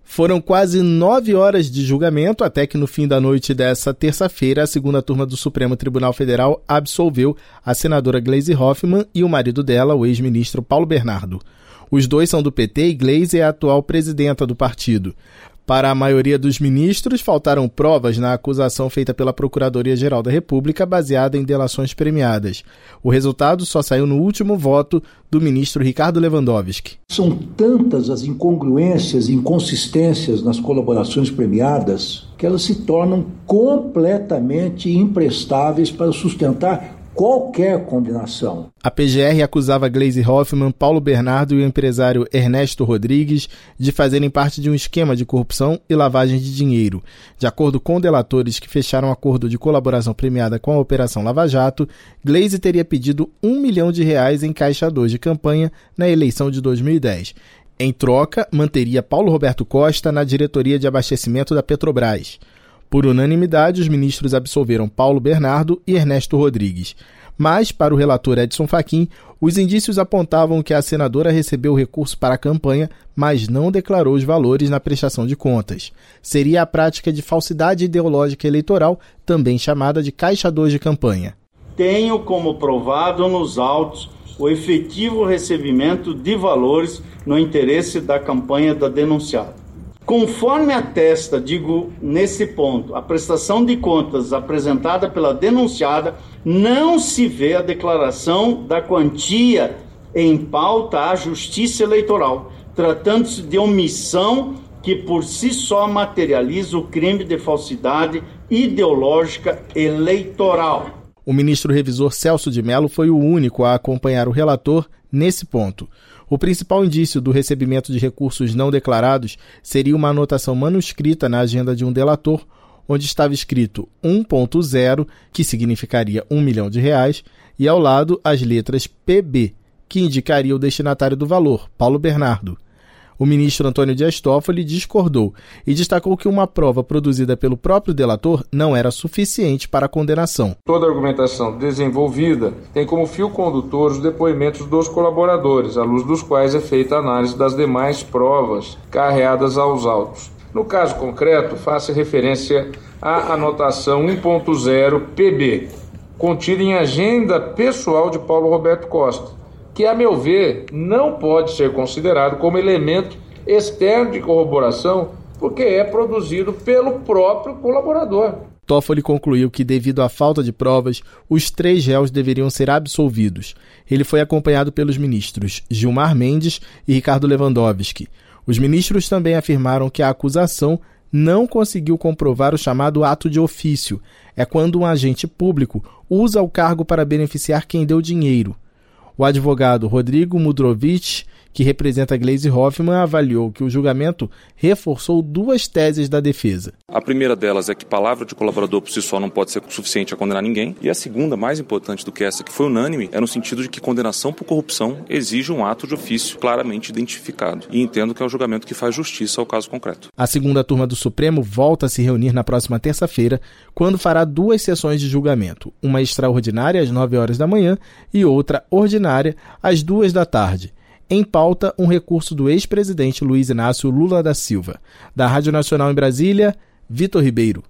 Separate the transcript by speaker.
Speaker 1: Foram quase 9 horas de julgamento até que no fim da noite dessa terça-feira a segunda turma do Supremo Tribunal Federal absolveu a senadora Gleisi Hoffmann e o marido dela, o ex-ministro Paulo Bernardo. Os dois são do PT e Gleisi é a atual presidenta do partido. Para a maioria dos ministros, faltaram provas na acusação feita pela Procuradoria-Geral da República baseada em delações premiadas. O resultado só saiu no último voto do ministro Ricardo Lewandowski.
Speaker 2: São tantas as incongruências e inconsistências nas colaborações premiadas que elas se tornam completamente imprestáveis para sustentar qualquer condenação.
Speaker 1: A PGR acusava Gleisi Hoffmann, Paulo Bernardo e o empresário Ernesto Rodrigues de fazerem parte de um esquema de corrupção e lavagem de dinheiro. De acordo com delatores que fecharam um acordo de colaboração premiada com a Operação Lava Jato, Gleisi teria pedido R$1 milhão em caixa 2 de campanha na eleição de 2010. Em troca, manteria Paulo Roberto Costa na diretoria de abastecimento da Petrobras. Por unanimidade, os ministros absolveram Paulo Bernardo e Ernesto Rodrigues. Mas, para o relator Edson Fachin, os indícios apontavam que a senadora recebeu recurso para a campanha, mas não declarou os valores na prestação de contas. Seria a prática de falsidade ideológica eleitoral, também chamada de caixa 2 de campanha.
Speaker 3: Tenho como provado nos autos o efetivo recebimento de valores no interesse da campanha da denunciada. Conforme atesta, digo nesse ponto, a prestação de contas apresentada pela denunciada, não se vê a declaração da quantia em pauta à Justiça Eleitoral, tratando-se de omissão que por si só materializa o crime de falsidade ideológica eleitoral.
Speaker 1: O ministro revisor Celso de Mello foi o único a acompanhar o relator nesse ponto. O principal indício do recebimento de recursos não declarados seria uma anotação manuscrita na agenda de um delator, onde estava escrito 1.0, que significaria R$1 milhão, e ao lado as letras PB, que indicaria o destinatário do valor, Paulo Bernardo. O ministro Antônio Dias Toffoli discordou e destacou que uma prova produzida pelo próprio delator não era suficiente para a condenação.
Speaker 4: Toda a argumentação desenvolvida tem como fio condutor os depoimentos dos colaboradores, à luz dos quais é feita a análise das demais provas carreadas aos autos. No caso concreto, faço referência à anotação 1.0 PB, contida em agenda pessoal de Paulo Roberto Costa, que, a meu ver, não pode ser considerado como elemento externo de corroboração, porque é produzido pelo próprio colaborador.
Speaker 1: Toffoli concluiu que, devido à falta de provas, os 3 réus deveriam ser absolvidos. Ele foi acompanhado pelos ministros Gilmar Mendes e Ricardo Lewandowski. Os ministros também afirmaram que a acusação não conseguiu comprovar o chamado ato de ofício. É quando um agente público usa o cargo para beneficiar quem deu dinheiro. O advogado Rodrigo Mudrovich, que representa Gleisi Hoffmann, avaliou que o julgamento reforçou 2 teses da defesa.
Speaker 5: A primeira delas é que palavra de colaborador por si só não pode ser suficiente a condenar ninguém. E a segunda, mais importante do que essa, que foi unânime, é no sentido de que condenação por corrupção exige um ato de ofício claramente identificado. E entendo que é o julgamento que faz justiça ao caso concreto.
Speaker 1: A segunda turma do Supremo volta a se reunir na próxima terça-feira, quando fará 2 sessões de julgamento. Uma extraordinária às 9 horas da manhã e outra ordinária às 2 da tarde. Em pauta, um recurso do ex-presidente Luiz Inácio Lula da Silva. Da Rádio Nacional em Brasília, Vitor Ribeiro.